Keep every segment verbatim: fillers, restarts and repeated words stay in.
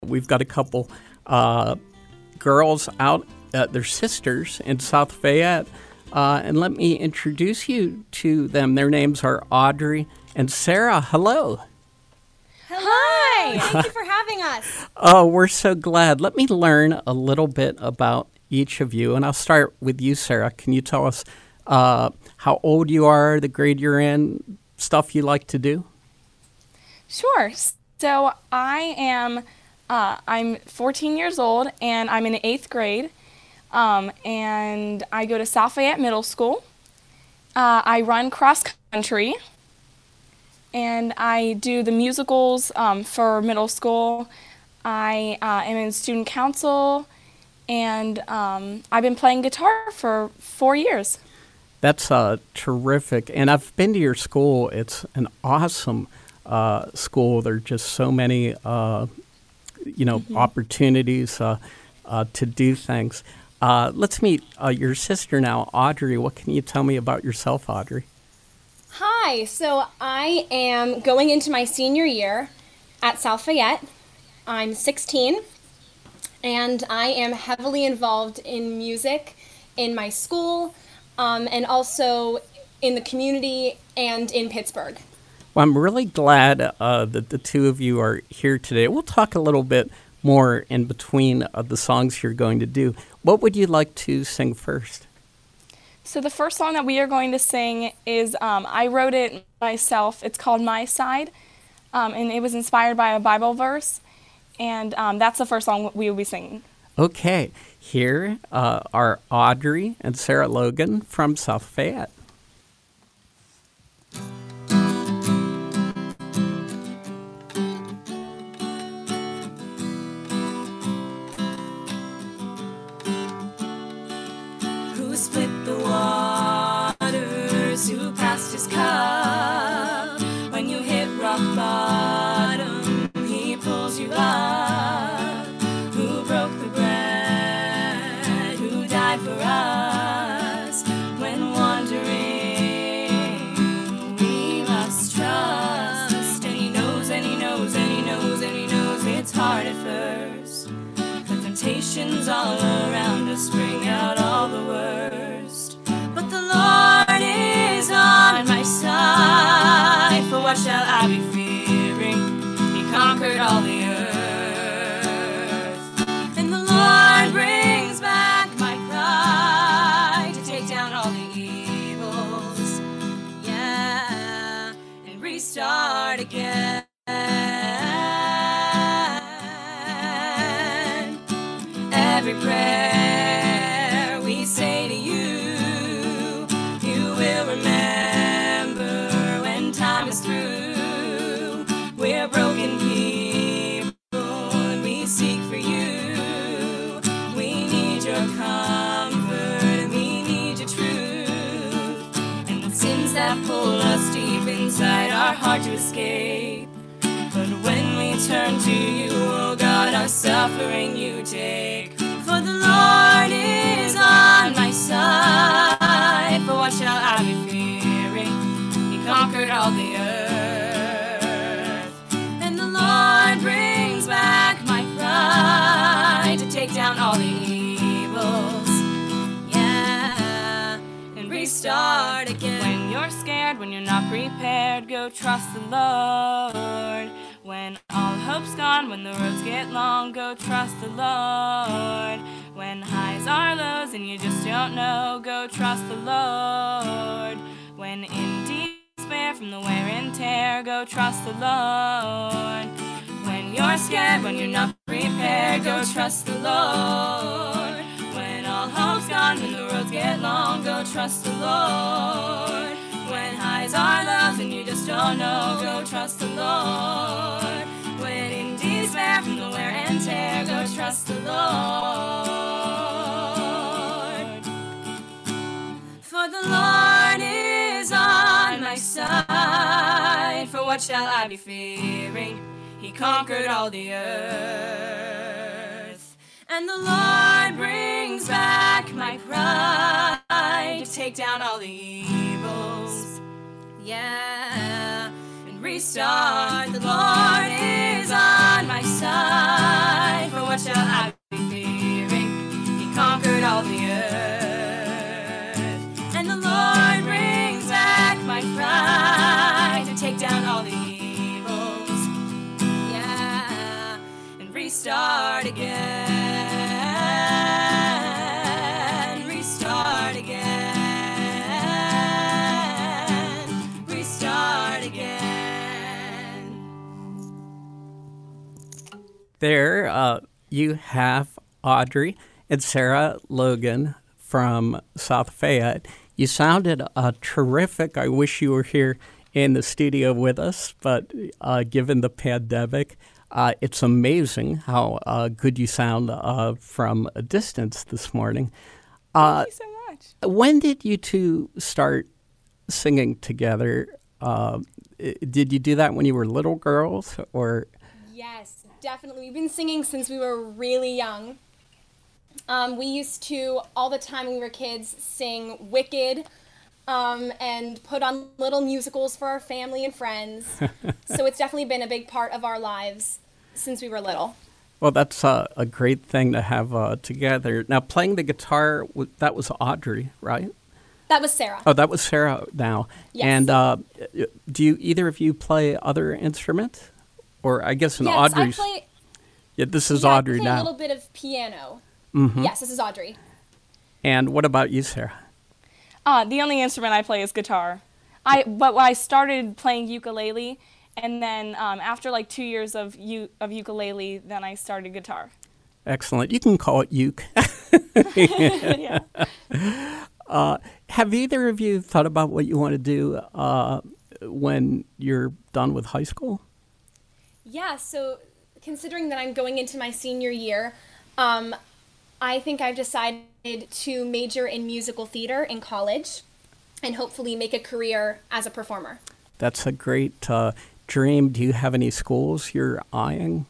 We've got a couple uh, girls out, uh, they're sisters in South Fayette, uh, and let me introduce you to them. Their names are Audrey and Sarah. Hello. Hi. Thank you for having us. Oh, we're so glad. Let me learn a little bit about each of you, and I'll start with you, Sarah. Can you tell us uh, how old you are, the grade you're in, stuff you like to do? Sure. So I am, uh, I'm fourteen years old, and I'm in eighth grade, um, and I go to South Fayette Middle School. Uh, I run cross country, and I do the musicals um, for middle school. I uh, am in student council, and um, I've been playing guitar for four years. That's uh, terrific. And I've been to your school. It's an awesome uh, school. There are just so many, uh, you know, mm-hmm. opportunities uh, uh, to do things. Uh, let's meet uh, your sister now, Audrey. What can you tell me about yourself, Audrey? Hi. So I am going into my senior year at South Fayette. I'm sixteen, and I am heavily involved in music in my school, um, and also in the community and in Pittsburgh. Well, I'm really glad uh, that the two of you are here today. We'll talk a little bit more in between uh, the songs you're going to do. What would you like to sing first? So the first song that we are going to sing is, um, I wrote it myself. It's called My Side, um, and it was inspired by a Bible verse, and um, that's the first song we will be singing. Okay, here uh, are Audrey and Sarah Logan from South Fayette. Who split the waters, who passed his cup? When you hit rock bottom, he pulls you up. Who broke the bread, who died for us? When wandering, we must trust. And he knows, and he knows, and he knows, and he knows it's hard at first. The temptations all around us bring out all the worst. But the Lord is on my side. For what shall I be fearing? He conquered all the earth. And the Lord brings back my pride to take down all the evils. Yeah, and restart again. Every prayer we say to you, you will remember when time is through. We're broken people and we seek for you. We need your comfort and we need your truth. And the sins that pull us deep inside are hard to escape. But when we turn to you, oh God, our suffering you take. For the Lord is on my side. For what shall I be fearing? He conquered all the earth. And the Lord brings back my pride to take down all the evils. Yeah, and restart again. When you're scared, when you're not prepared, go trust the Lord. When all hope's gone, when the roads get long, go trust the Lord. When highs are lows and you just don't know, go trust the Lord. When in despair from the wear and tear, go trust the Lord. When you're scared, when you're not prepared, go trust the Lord. When all hope's gone, when the roads get long, go trust the Lord. When highs are lows and you just don't know, go trust the Lord. When in despair from the wear and tear, go trust the Lord. For the Lord is on my side. For what shall I be fearing? He conquered all the earth. And the Lord brings back my pride to take down all the evils. Yeah, and restart. The Lord is on my side. restart again, restart again, restart again. There uh, you have Audrey and Sarah Logan from South Fayette. You sounded uh, terrific. I wish you were here in the studio with us, but uh, given the pandemic, uh, it's amazing how uh, good you sound uh, from a distance this morning. Uh, Thank you so much. When did you two start singing together? Uh, did you do that when you were little girls, or? Yes, definitely. We've been singing since we were really young. Um, we used to, all the time when we were kids, sing Wicked um, and put on little musicals for our family and friends. So it's definitely been a big part of our lives since we were little. Well, that's uh, a great thing to have uh, together. Now, playing the guitar, that was Audrey, right? That was Sarah. Oh, that was Sarah now. Yes. And uh, do you either of you play other instruments? Or I guess in yes, Audrey's... I play, yeah, this is yeah, Audrey I play now. a little bit of piano. Mm-hmm. Yes, this is Audrey. And what about you, Sarah? Uh, the only instrument I play is guitar. I but I started playing ukulele, and then um, after like two years of u- of ukulele, then I started guitar. Excellent. You can call it uke. Yeah. uh, have either of you thought about what you want to do uh, when you're done with high school? Yeah, so considering that I'm going into my senior year, um, I think I've decided to major in musical theater in college and hopefully make a career as a performer. That's a great uh, dream. Do you have any schools you're eyeing?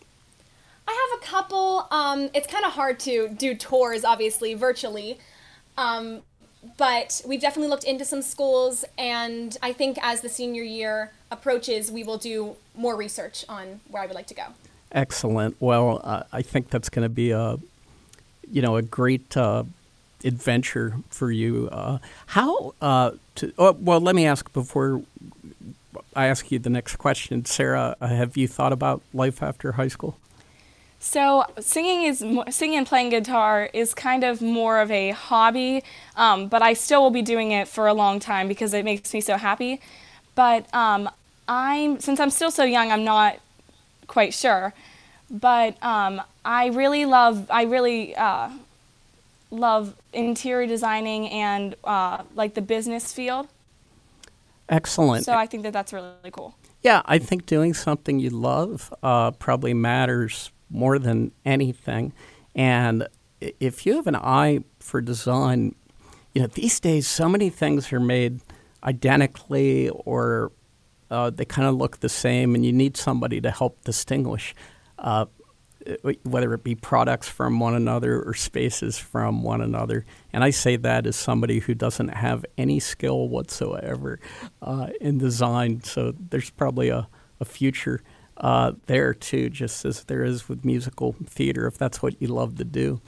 I have a couple. Um, it's kind of hard to do tours, obviously, virtually. Um, but we've definitely looked into some schools, and I think as the senior year approaches, we will do more research on where I would like to go. Excellent. Well, uh, I think that's going to be a, you know, a great uh, adventure for you. Uh, how? Uh, to, oh, well, let me ask before I ask you the next question, Sarah. Uh, have you thought about life after high school? So singing is singing and playing guitar is kind of more of a hobby, um, but I still will be doing it for a long time because it makes me so happy. But um, I'm since I'm still so young, I'm not quite sure. But um, I really love I really uh, love interior designing and uh, like the business field. Excellent. So I think that that's really, really cool. Yeah, I think doing something you love uh, probably matters more than anything. And if you have an eye for design, you know, these days so many things are made identically or uh, they kind of look the same, and you need somebody to help distinguish uh, whether it be products from one another or spaces from one another. And I say that as somebody who doesn't have any skill whatsoever uh, in design. So there's probably a, a future uh, there too, just as there is with musical theater, if that's what you love to do.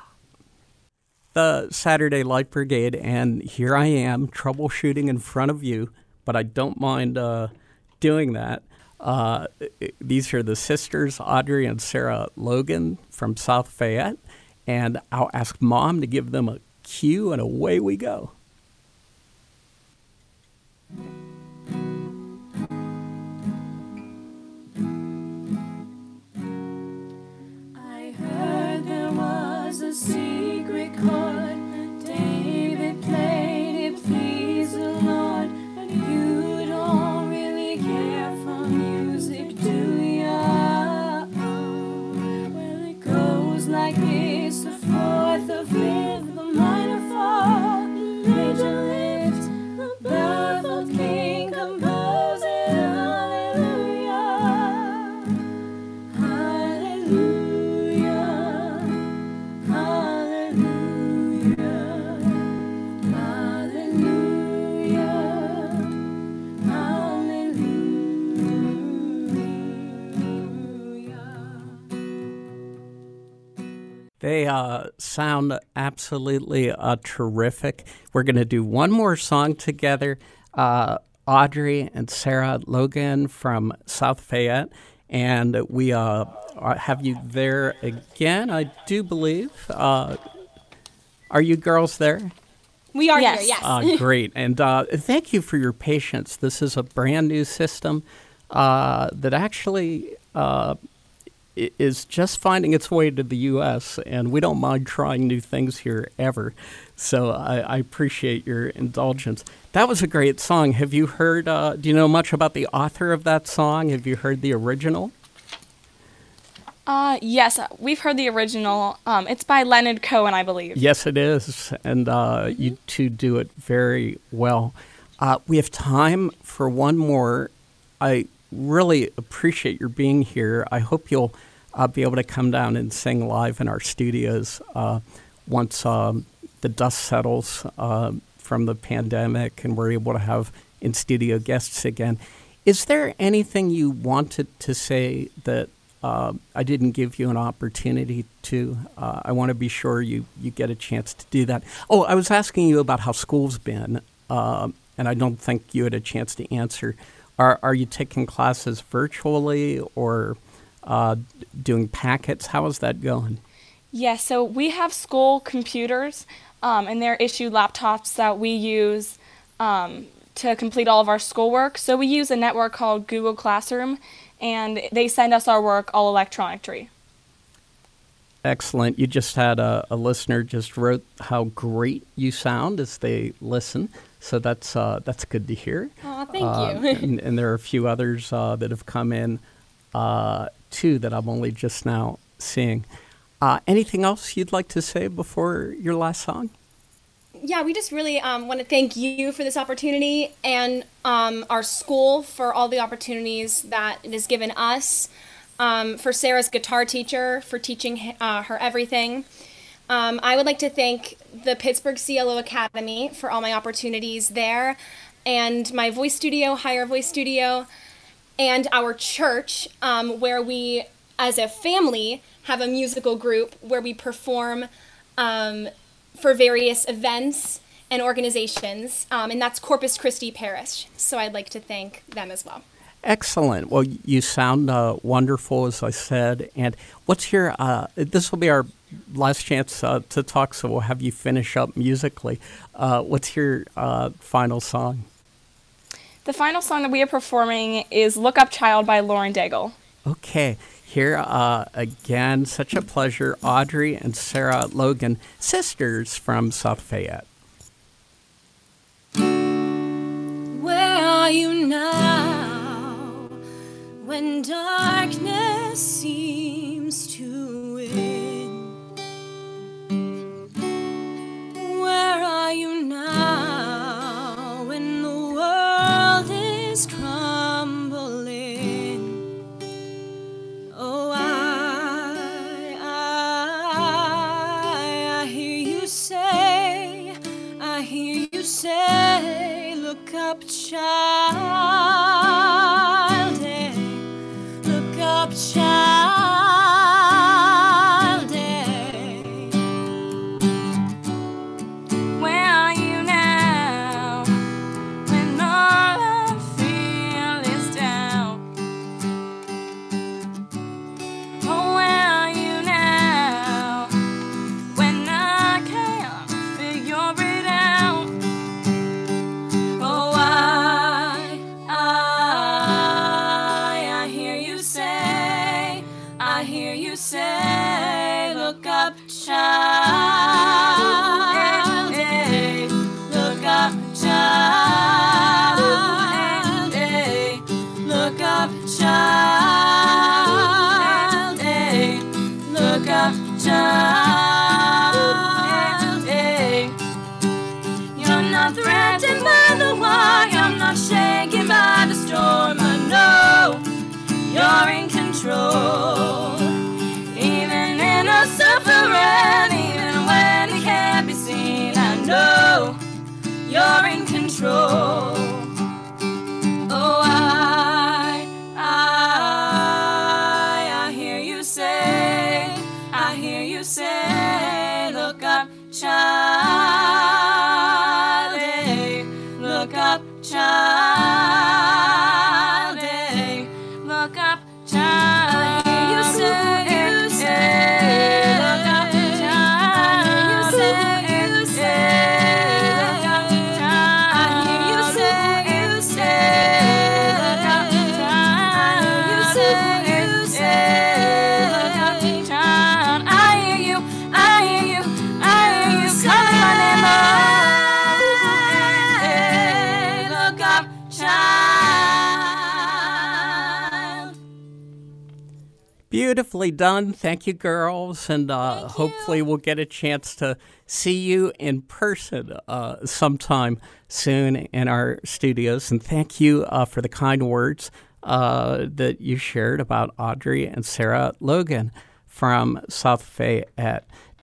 The Saturday Light Brigade, and here I am troubleshooting in front of you, but I don't mind uh, doing that. Uh, these are the sisters, Audrey and Sarah Logan from South Fayette, and I'll ask Mom to give them a cue, and away we go. I heard there was a secret chord David played, it pleased the Lord, but you don't really care for music, do ya? Well, it goes like this: the fourth, the fifth, the minor fall, the major lift, the baffled king composing hallelujah, hallelujah, hallelujah, hallelujah, hallelujah. They uh, sound absolutely uh, terrific. We're going to do one more song together. Uh, Audrey and Sarah Logan from South Fayette, And we uh, have you there again, I do believe. Uh, are you girls there? We are Yes. here, yes. Uh, great. And uh, thank you for your patience. This is a brand new system uh, that actually uh, i- is just finding its way to the U S, and we don't mind trying new things here ever. So I, I appreciate your indulgence. That was a great song. Have you heard, uh, do you know much about the author of that song? Have you heard the original? Uh, yes, we've heard the original. Um, it's by Leonard Cohen, I believe. Yes, it is, and uh, you two do it very well. Uh, we have time for one more. I really appreciate your being here. I hope you'll uh, be able to come down and sing live in our studios uh, once um, the dust settles uh, from the pandemic and we're able to have in-studio guests again. Is there anything you wanted to say that Uh, I didn't give you an opportunity to? Uh, I want to be sure you, you get a chance to do that. Oh, I was asking you about how school's been, uh, and I don't think you had a chance to answer. Are are you taking classes virtually or uh, doing packets? How is that going? Yes, so we have school computers, um, and they're issued laptops that we use um, to complete all of our schoolwork. So we use a network called Google Classroom, and they send us our work all electronically. Excellent. You just had a, a listener just wrote how great you sound as they listen. So that's uh, that's good to hear. Aw, thank Uh, you. and, and there are a few others uh, that have come in uh, too that I'm only just now seeing. Uh, anything else you'd like to say before your last song? Yeah, we just really um, want to thank you for this opportunity and um, our school for all the opportunities that it has given us, um, for Sarah's guitar teacher for teaching uh, her everything. Um, I would like to thank the Pittsburgh C L O Academy for all my opportunities there, and my voice studio, Higher Voice Studio, and our church, um, where we, as a family, have a musical group where we perform um, for various events and organizations, um, and that's Corpus Christi Parish. So I'd like to thank them as well. Excellent. Well, you sound uh, wonderful, as I said. And what's your, uh, this will be our last chance uh, to talk, so we'll have you finish up musically. Uh, what's your uh, final song? The final song that we are performing is Look Up Child by Lauren Daigle. Okay. Here uh, again, such a pleasure, Audrey and Sarah Logan, sisters from South Fayette. Where are you now when darkness seems to win? Where are you now when the world is crumbling? Oh, I, I, I hear you say, I hear you say, look up, child, eh, look up, child, eh. Where are you now when all I feel is down? Oh, where are you now when I can't figure it out? Oh, I, I, I hear you say, I hear you say, look up, child, eh, look up, child, eh, look up, child, eh, look up, child, eh. You're not threatened by the war, you're not shaken by the storm, I know you're in control. Even in a suffering, even when it can't be seen, I know you're in control. Oh, I, I, I hear you say, I hear you say, look up, child, eh, look up, child, eh, look up, child. beautifully done. Thank you, girls. And uh, Thank hopefully you. we'll get a chance to see you in person uh, sometime soon in our studios. And thank you uh, for the kind words uh, that you shared about Audrey and Sarah Logan from South Fayette.